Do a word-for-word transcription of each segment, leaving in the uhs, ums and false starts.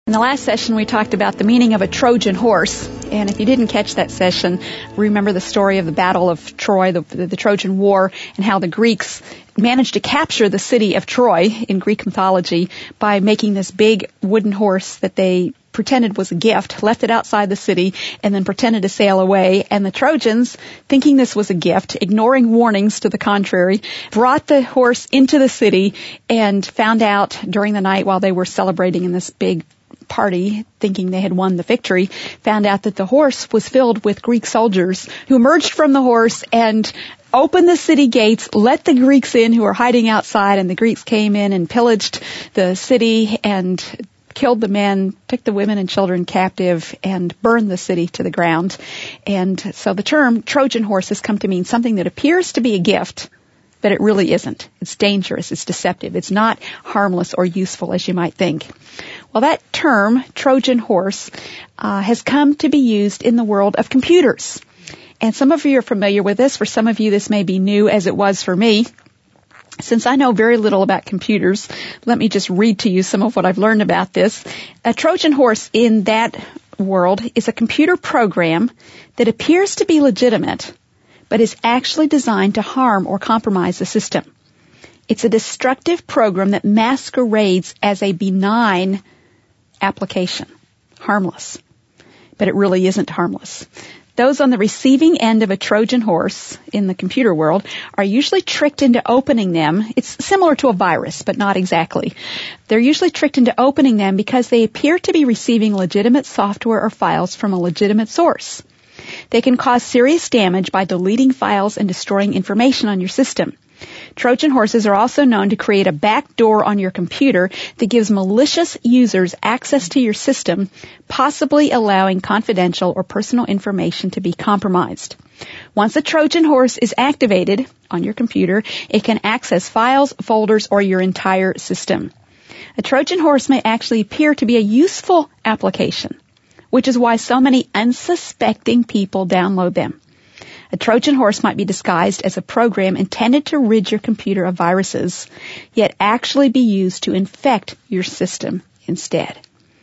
In the last session, we talked about the meaning of a Trojan horse. And if you didn't catch that session, remember the story of the Battle of Troy, the, the, the Trojan War, and how the Greeks managed to capture the city of Troy in Greek mythology by making this big wooden horse that they pretended was a gift, left it outside the city, and then pretended to sail away. And the Trojans, thinking this was a gift, ignoring warnings to the contrary, brought the horse into the city and found out during the night while they were celebrating in this big party, thinking they had won the victory, found out that the horse was filled with Greek soldiers who emerged from the horse and opened the city gates, let the Greeks in who were hiding outside, and the Greeks came in and pillaged the city and killed the men, took the women and children captive, and burned the city to the ground. And so the term Trojan horse has come to mean something that appears to be a gift, but it really isn't. It's dangerous. It's deceptive. It's not harmless or useful as you might think. Well, that term, Trojan horse, uh, has come to be used in the world of computers. And some of you are familiar with this. For some of you, this may be new, as it was for me. Since I know very little about computers, let me just read to you some of what I've learned about this. A Trojan horse in that world is a computer program that appears to be legitimate, but is actually designed to harm or compromise the system. It's a destructive program that masquerades as a benign application, harmless, but it really isn't harmless. Those on the receiving end of a Trojan horse in the computer world are usually tricked into opening them. It's similar to a virus, but not exactly. They're usually tricked into opening them because they appear to be receiving legitimate software or files from a legitimate source. They can cause serious damage by deleting files and destroying information on your system. Trojan horses are also known to create a backdoor on your computer that gives malicious users access to your system, possibly allowing confidential or personal information to be compromised. Once a Trojan horse is activated on your computer, it can access files, folders, or your entire system. A Trojan horse may actually appear to be a useful application, which is why so many unsuspecting people download them. A Trojan horse might be disguised as a program intended to rid your computer of viruses, yet actually be used to infect your system instead.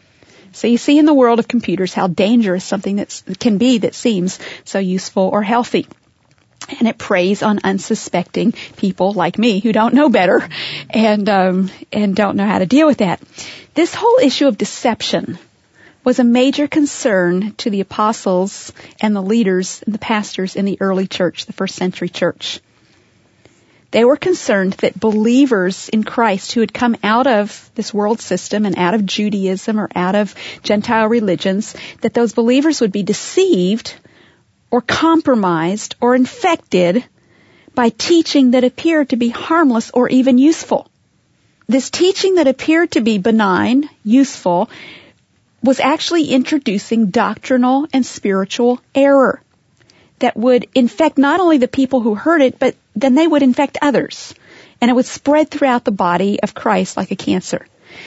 So you see in the world of computers how dangerous something that can be that seems so useful or healthy. And it preys on unsuspecting people like me who don't know better and um, and don't know how to deal with that. This whole issue of deception was a major concern to the apostles and the leaders and the pastors in the early church, the first century church. They were concerned that believers in Christ who had come out of this world system and out of Judaism or out of Gentile religions, that those believers would be deceived or compromised or infected by teaching that appeared to be harmless or even useful. This teaching that appeared to be benign, useful, was actually introducing doctrinal and spiritual error that would infect not only the people who heard it, but then they would infect others. And it would spread throughout the body of Christ like a cancer.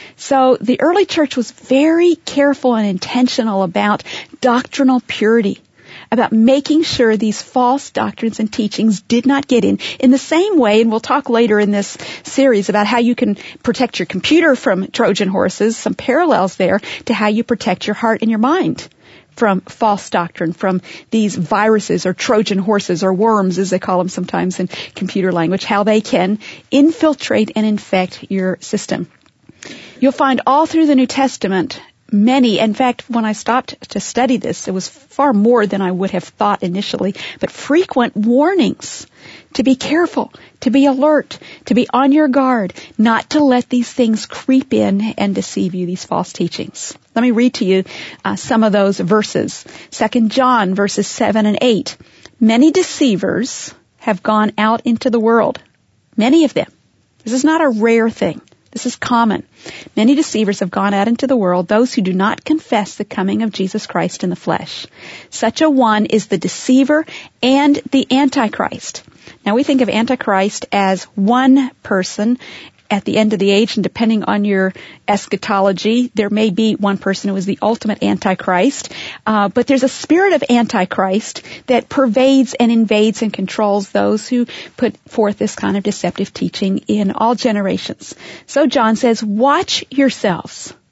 So the early church was very careful and intentional about doctrinal purity, about making sure these false doctrines and teachings did not get in. In the same way, and we'll talk later in this series about how you can protect your computer from Trojan horses, some parallels there to how you protect your heart and your mind from false doctrine, from these viruses or Trojan horses or worms, as they call them sometimes in computer language, how they can infiltrate and infect your system. You'll find all through the New Testament many, in fact, when I stopped to study this, it was far more than I would have thought initially, but frequent warnings to be careful, to be alert, to be on your guard, not to let these things creep in and deceive you, these false teachings. Let me read to you uh, some of those verses. Second John verses seven and eight. Many deceivers have gone out into the world. Many of them. This is not a rare thing. This is common. Many deceivers have gone out into the world, those who do not confess the coming of Jesus Christ in the flesh. Such a one is the deceiver and the Antichrist. Now we think of Antichrist as one person at the end of the age, and depending on your eschatology, there may be one person who is the ultimate Antichrist. Uh, but there's a spirit of Antichrist that pervades and invades and controls those who put forth this kind of deceptive teaching in all generations. So John says, watch yourselves.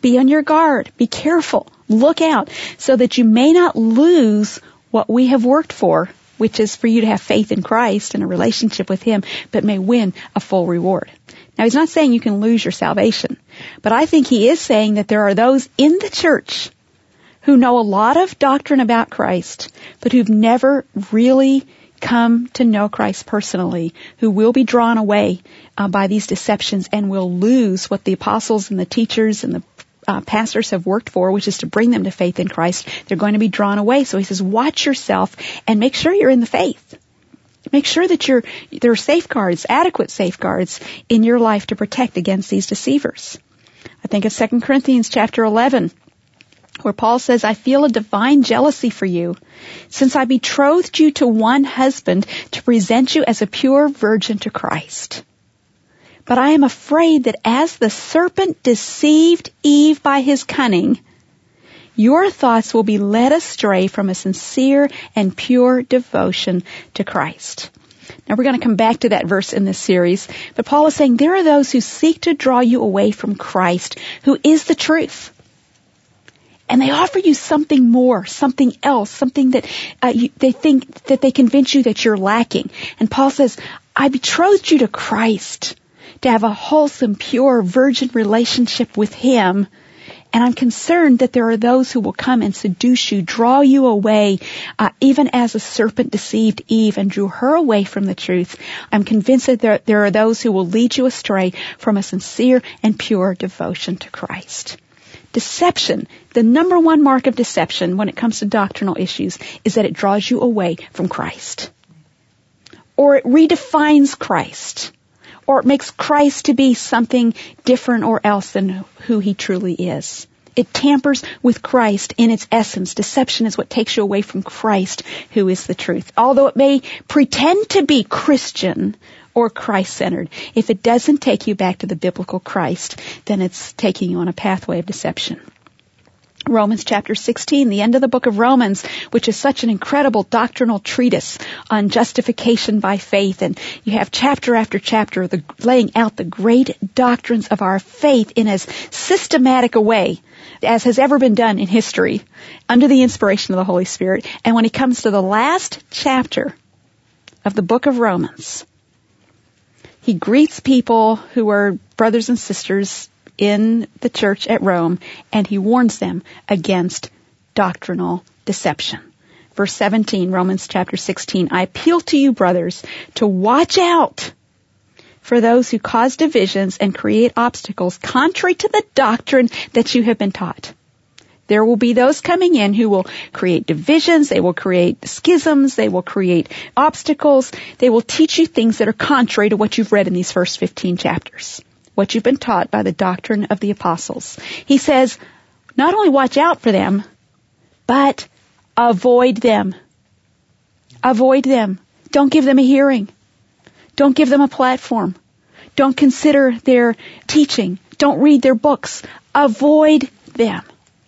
Be on your guard. Be careful. Look out so that you may not lose what we have worked for, which is for you to have faith in Christ and a relationship with Him, but may win a full reward. Now, He's not saying you can lose your salvation, but I think He is saying that there are those in the church who know a lot of doctrine about Christ, but who've never really come to know Christ personally, who will be drawn away uh, by these deceptions and will lose what the apostles and the teachers and the uh, pastors have worked for, which is to bring them to faith in Christ. They're going to be drawn away. So He says, watch yourself and make sure you're in the faith. Make sure that you're, there are safeguards, adequate safeguards in your life to protect against these deceivers. I think of Second Corinthians chapter eleven, where Paul says, I feel a divine jealousy for you, since I betrothed you to one husband to present you as a pure virgin to Christ. But I am afraid that as the serpent deceived Eve by his cunning, your thoughts will be led astray from a sincere and pure devotion to Christ. Now, we're going to come back to that verse in this series, but Paul is saying there are those who seek to draw you away from Christ, who is the truth. And they offer you something more, something else, something that uh, you, they think that they convince you that you're lacking. And Paul says, I betrothed you to Christ to have a wholesome, pure, virgin relationship with Him. And I'm concerned that there are those who will come and seduce you, draw you away, uh, even as a serpent deceived Eve and drew her away from the truth. I'm convinced that there, there are those who will lead you astray from a sincere and pure devotion to Christ. Deception, the number one mark of deception when it comes to doctrinal issues, is that it draws you away from Christ. Or it redefines Christ. Or it makes Christ to be something different or else than who He truly is. It tampers with Christ in its essence. Deception is what takes you away from Christ, who is the truth. Although it may pretend to be Christian or Christ-centered, if it doesn't take you back to the biblical Christ, then it's taking you on a pathway of deception. Romans chapter sixteen, the end of the book of Romans, which is such an incredible doctrinal treatise on justification by faith. And you have chapter after chapter the, laying out the great doctrines of our faith in as systematic a way as has ever been done in history under the inspiration of the Holy Spirit. And when he comes to the last chapter of the book of Romans, he greets people who are brothers and sisters in the church at Rome, and he warns them against doctrinal deception. Verse seventeen, Romans chapter sixteen, I appeal to you, brothers, to watch out for those who cause divisions and create obstacles contrary to the doctrine that you have been taught. There will be those coming in who will create divisions, they will create schisms, they will create obstacles, they will teach you things that are contrary to what you've read in these first fifteen chapters. What you've been taught by the doctrine of the apostles. He says, not only watch out for them, but avoid them. Avoid them. Don't give them a hearing. Don't give them a platform. Don't consider their teaching. Don't read their books. Avoid them.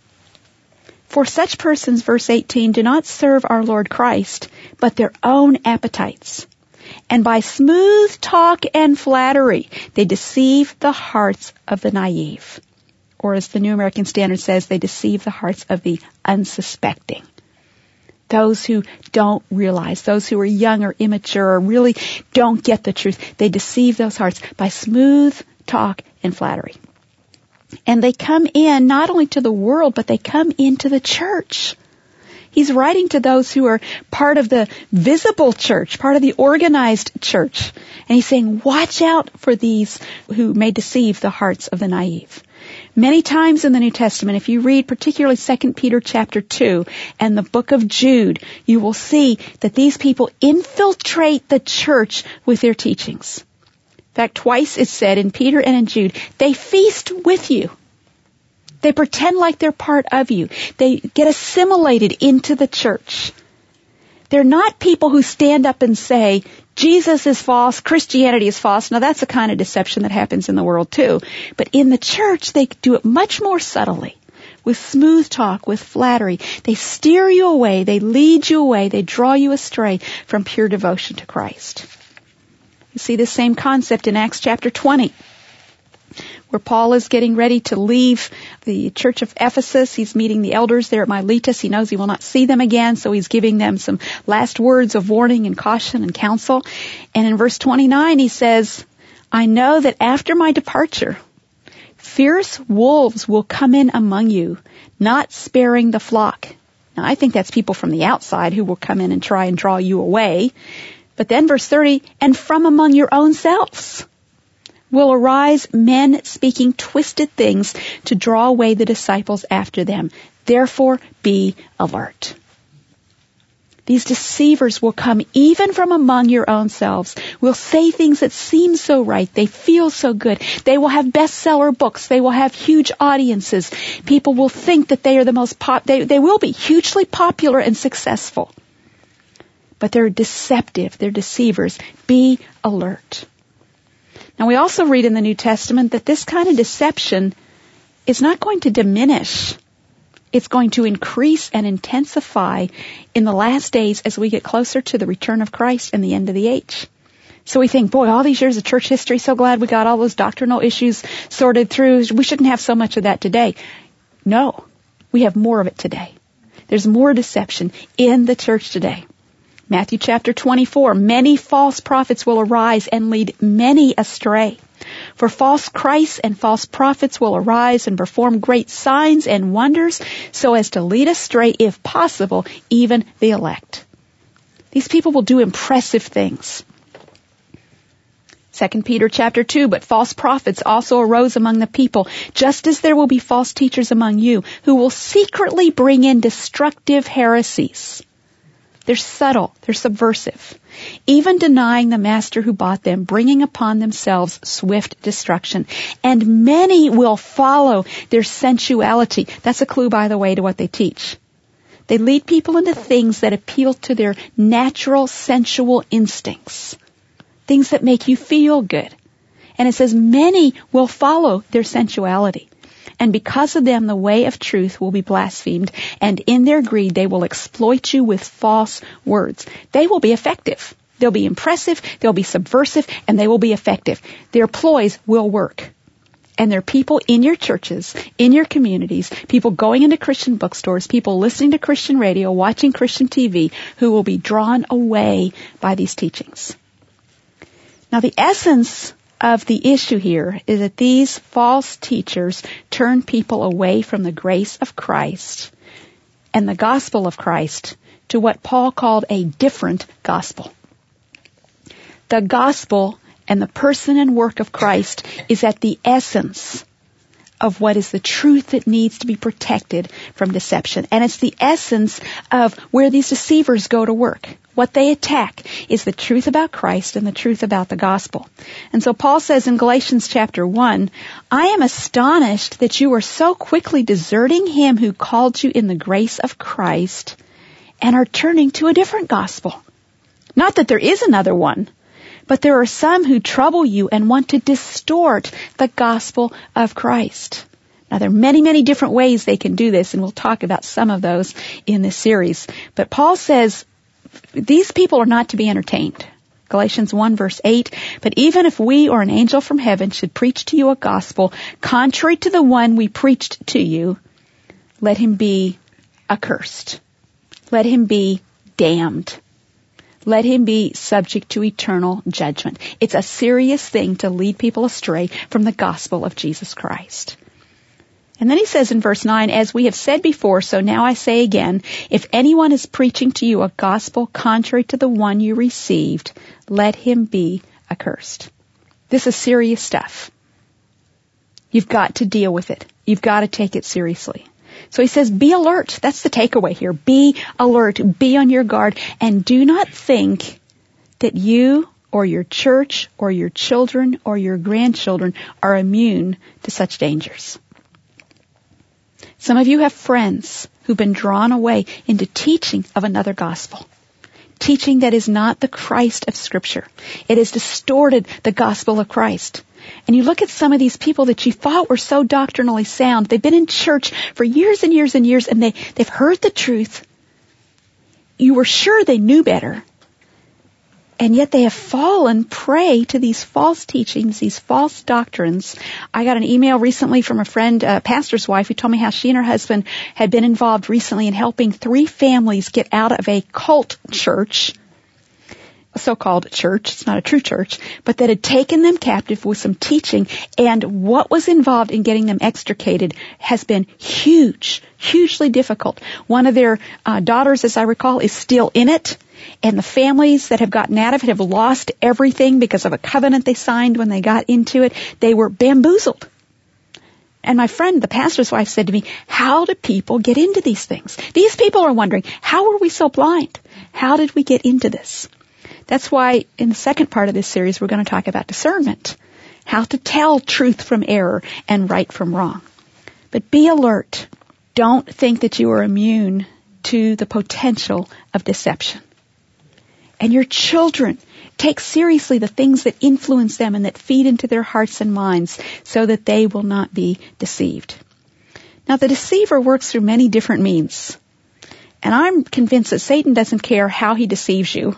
For such persons, verse eighteen, do not serve our Lord Christ, but their own appetites. And by smooth talk and flattery, they deceive the hearts of the naive. Or as the New American Standard says, they deceive the hearts of the unsuspecting. Those who don't realize, those who are young or immature or really don't get the truth, they deceive those hearts by smooth talk and flattery. And they come in not only to the world, but they come into the church. He's writing to those who are part of the visible church, part of the organized church. And he's saying, watch out for these who may deceive the hearts of the naive. Many times in the New Testament, if you read particularly Second Peter chapter two and the book of Jude, you will see that these people infiltrate the church with their teachings. In fact, twice it's said in Peter and in Jude, they feast with you. They pretend like they're part of you. They get assimilated into the church. They're not people who stand up and say, Jesus is false, Christianity is false. Now that's the kind of deception that happens in the world too. But in the church, they do it much more subtly. With smooth talk, with flattery. They steer you away, they lead you away, they draw you astray from pure devotion to Christ. You see the same concept in Acts chapter twenty. where Paul is getting ready to leave the church of Ephesus. He's meeting the elders there at Miletus. He knows he will not see them again, so he's giving them some last words of warning and caution and counsel. And in verse twenty-nine he says, I know that after my departure, fierce wolves will come in among you, not sparing the flock. Now, I think that's people from the outside who will come in and try and draw you away. But then verse thirty, and from among your own selves will arise men speaking twisted things to draw away the disciples after them. Therefore, be alert. These deceivers will come even from among your own selves, will say things that seem so right. They feel so good. They will have bestseller books. They will have huge audiences. People will think that they are the most pop, they, they will be hugely popular and successful. But they're deceptive. They're deceivers. Be alert. Now we also read in the New Testament that this kind of deception is not going to diminish. It's going to increase and intensify in the last days as we get closer to the return of Christ and the end of the age. So we think, boy, all these years of church history, so glad we got all those doctrinal issues sorted through. We shouldn't have so much of that today. No, we have more of it today. There's more deception in the church today. Matthew chapter twenty-four, many false prophets will arise and lead many astray. For false Christs and false prophets will arise and perform great signs and wonders so as to lead astray, if possible, even the elect. These people will do impressive things. Second Peter chapter two, but false prophets also arose among the people, just as there will be false teachers among you, who will secretly bring in destructive heresies. They're subtle. They're subversive. Even denying the master who bought them, bringing upon themselves swift destruction. And many will follow their sensuality. That's a clue, by the way, to what they teach. They lead people into things that appeal to their natural sensual instincts. Things that make you feel good. And it says many will follow their sensuality. And because of them, the way of truth will be blasphemed, and in their greed they will exploit you with false words. They will be effective. They'll be impressive, they'll be subversive, and they will be effective. Their ploys will work. And there are people in your churches, in your communities, people going into Christian bookstores, people listening to Christian radio, watching Christian T V, who will be drawn away by these teachings. Now, the essence of the issue here is that these false teachers turn people away from the grace of Christ and the gospel of Christ to what Paul called a different gospel. The gospel and the person and work of Christ is at the essence of what is the truth that needs to be protected from deception. And it's the essence of where these deceivers go to work. What they attack is the truth about Christ and the truth about the gospel. And so Paul says in Galatians chapter one, I am astonished that you are so quickly deserting him who called you in the grace of Christ and are turning to a different gospel. Not that there is another one, but there are some who trouble you and want to distort the gospel of Christ. Now, there are many, many different ways they can do this, and we'll talk about some of those in this series. But Paul says, these people are not to be entertained. Galatians one verse eight, but even if we or an angel from heaven should preach to you a gospel contrary to the one we preached to you, let him be accursed. Let him be damned. Let him be subject to eternal judgment. It's a serious thing to lead people astray from the gospel of Jesus Christ. And then he says in verse nine, as we have said before, so now I say again, if anyone is preaching to you a gospel contrary to the one you received, let him be accursed. This is serious stuff. You've got to deal with it. You've got to take it seriously. So he says, be alert. That's the takeaway here. Be alert. Be on your guard. And do not think that you or your church or your children or your grandchildren are immune to such dangers. Some of you have friends who've been drawn away into teaching of another gospel. Teaching that is not the Christ of Scripture. It has distorted the gospel of Christ. And you look at some of these people that you thought were so doctrinally sound. They've been in church for years and years and years, and they, they've heard the truth. You were sure they knew better. And yet they have fallen prey to these false teachings, these false doctrines. I got an email recently from a friend, a pastor's wife, who told me how she and her husband had been involved recently in helping three families get out of a cult church, a so-called church, it's not a true church, but that had taken them captive with some teaching, and what was involved in getting them extricated has been huge, hugely difficult. One of their uh, daughters, as I recall, is still in it. And the families that have gotten out of it have lost everything because of a covenant they signed when they got into it. They were bamboozled. And my friend, the pastor's wife, said to me, how do people get into these things? These people are wondering, how are we so blind? How did we get into this? That's why in the second part of this series, we're going to talk about discernment, how to tell truth from error and right from wrong. But be alert. Don't think that you are immune to the potential of deception. And your children, take seriously the things that influence them and that feed into their hearts and minds so that they will not be deceived. Now, the deceiver works through many different means. And I'm convinced that Satan doesn't care how he deceives you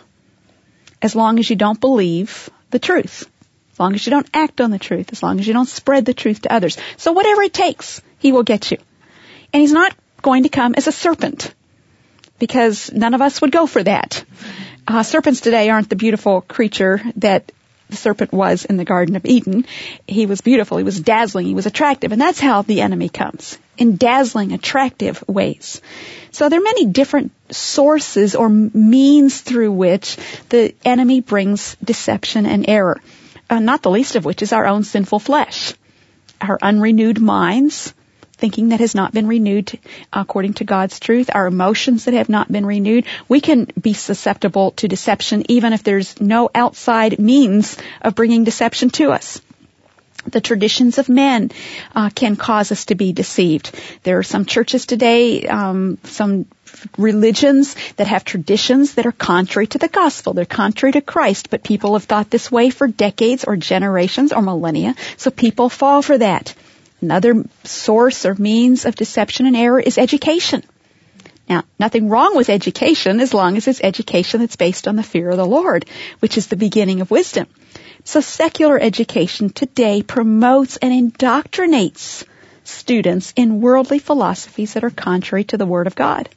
as long as you don't believe the truth, as long as you don't act on the truth, as long as you don't spread the truth to others. So whatever it takes, he will get you. And he's not going to come as a serpent, because none of us would go for that. Uh, serpents today aren't the beautiful creature that the serpent was in the Garden of Eden. He was beautiful, he was dazzling, he was attractive, and that's how the enemy comes, in dazzling, attractive ways. So there are many different sources or means through which the enemy brings deception and error, uh, not the least of which is our own sinful flesh, our unrenewed minds, thinking that has not been renewed according to God's truth, our emotions that have not been renewed. We can be susceptible to deception even if there's no outside means of bringing deception to us. The traditions of men uh, can cause us to be deceived. There are some churches today, um, some religions that have traditions that are contrary to the gospel. They're contrary to Christ, but people have thought this way for decades or generations or millennia, so people fall for that. Another source or means of deception and error is education. Now, nothing wrong with education as long as it's education that's based on the fear of the Lord, which is the beginning of wisdom. So secular education today promotes and indoctrinates students in worldly philosophies that are contrary to the Word of God.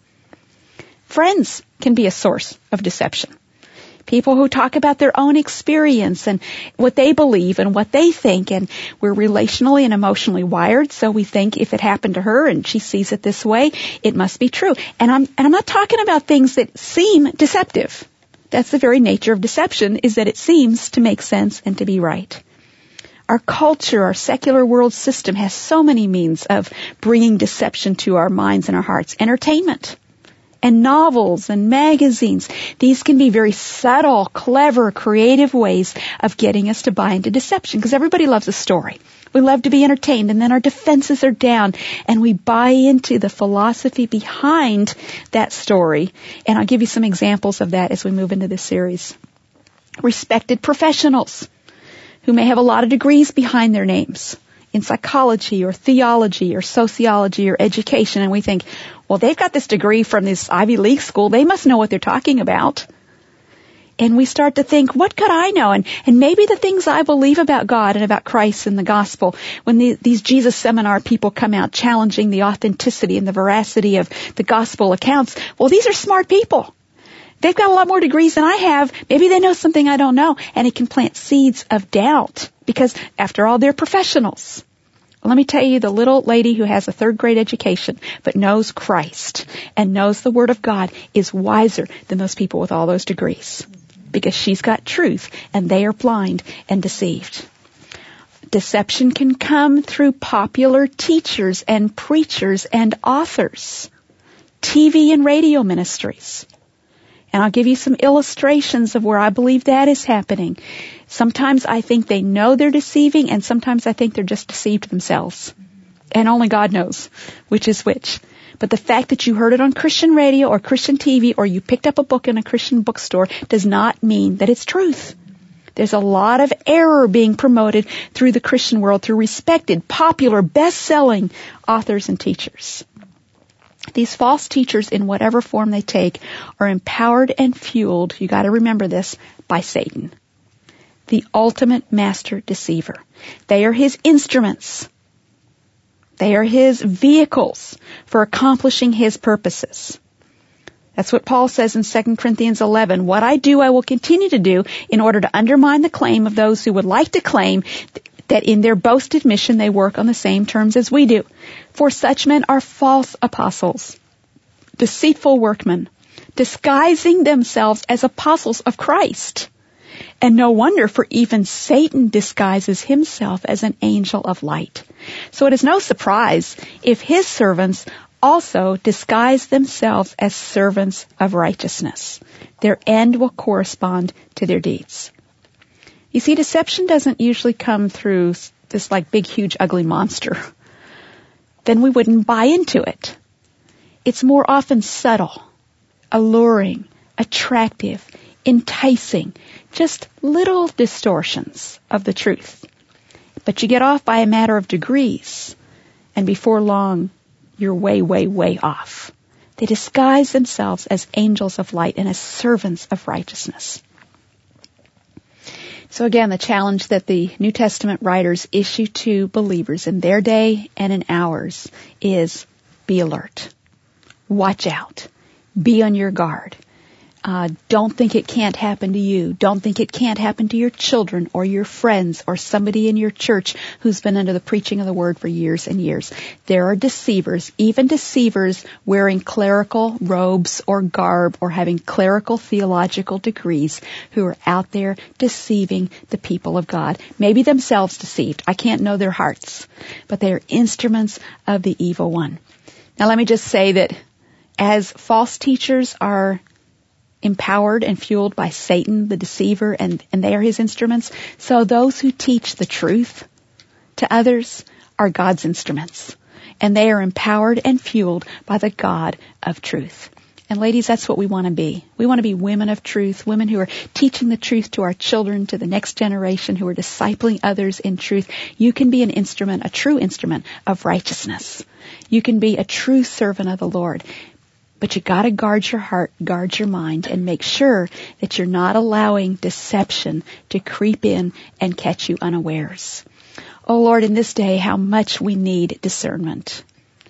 Friends can be a source of deception. People who talk about their own experience and what they believe and what they think. And we're relationally and emotionally wired, so we think if it happened to her and she sees it this way, it must be true. And I'm, and I'm not talking about things that seem deceptive. That's the very nature of deception, is that it seems to make sense and to be right. Our culture, our secular world system has so many means of bringing deception to our minds and our hearts. Entertainment. And novels and magazines. These can be very subtle, clever, creative ways of getting us to buy into deception, because everybody loves a story. We love to be entertained, and then our defenses are down, and we buy into the philosophy behind that story. And I'll give you some examples of that as we move into this series. Respected professionals who may have a lot of degrees behind their names in psychology or theology or sociology or education, and we think, well, they've got this degree from this Ivy League school. They must know what they're talking about. And we start to think, what could I know? And, and maybe the things I believe about God and about Christ and the gospel, when the, these Jesus seminar people come out challenging the authenticity and the veracity of the gospel accounts, well, these are smart people. They've got a lot more degrees than I have. Maybe they know something I don't know. And it can plant seeds of doubt, because after all, they're professionals. Let me tell you, the little lady who has a third grade education but knows Christ and knows the Word of God is wiser than those people with all those degrees, because she's got truth and they are blind and deceived. Deception can come through popular teachers and preachers and authors, T V and radio ministries. And I'll give you some illustrations of where I believe that is happening. Sometimes I think they know they're deceiving, and sometimes I think they're just deceived themselves. And only God knows which is which. But the fact that you heard it on Christian radio or Christian T V or you picked up a book in a Christian bookstore does not mean that it's truth. There's a lot of error being promoted through the Christian world through respected, popular, best-selling authors and teachers. These false teachers, in whatever form they take, are empowered and fueled, you got to remember this, by Satan, the ultimate master deceiver. They are his instruments. They are his vehicles for accomplishing his purposes. That's what Paul says in Second Corinthians eleven. What I do, I will continue to do in order to undermine the claim of those who would like to claim that in their boasted mission they work on the same terms as we do. For such men are false apostles, deceitful workmen, disguising themselves as apostles of Christ. And no wonder, for even Satan disguises himself as an angel of light. So it is no surprise if his servants also disguise themselves as servants of righteousness. Their end will correspond to their deeds. You see, deception doesn't usually come through this like big, huge, ugly monster. Then we wouldn't buy into it. It's more often subtle, alluring, attractive, enticing, just little distortions of the truth. But you get off by a matter of degrees, and before long, you're way, way, way off. They disguise themselves as angels of light and as servants of righteousness. So again, the challenge that the New Testament writers issue to believers in their day and in ours is be alert. Watch out. Be on your guard. Uh, don't think it can't happen to you. Don't think it can't happen to your children or your friends or somebody in your church who's been under the preaching of the word for years and years. There are deceivers, even deceivers wearing clerical robes or garb or having clerical theological degrees who are out there deceiving the people of God. Maybe themselves deceived. I can't know their hearts, but they are instruments of the evil one. Now let me just say that as false teachers are empowered and fueled by Satan, the deceiver, and, and they are his instruments, so those who teach the truth to others are God's instruments. And they are empowered and fueled by the God of truth. And ladies, that's what we want to be. We want to be women of truth, women who are teaching the truth to our children, to the next generation, who are discipling others in truth. You can be an instrument, a true instrument of righteousness. You can be a true servant of the Lord. But you got to guard your heart, guard your mind, and make sure that you're not allowing deception to creep in and catch you unawares. Oh Lord, in this day, how much we need discernment.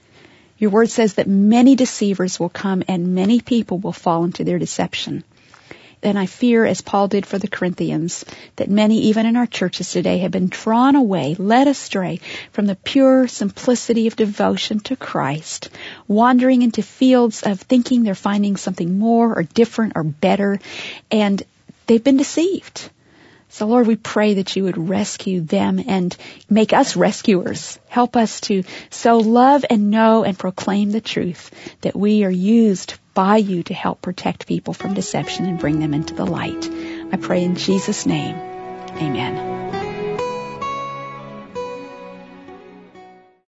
Your word says that many deceivers will come and many people will fall into their deception. And I fear, as Paul did for the Corinthians, that many, even in our churches today, have been drawn away, led astray from the pure simplicity of devotion to Christ, wandering into fields of thinking they're finding something more or different or better, and they've been deceived. So Lord, we pray that you would rescue them and make us rescuers. Help us to so love and know and proclaim the truth that we are used by you to help protect people from deception and bring them into the light. I pray in Jesus' name. Amen.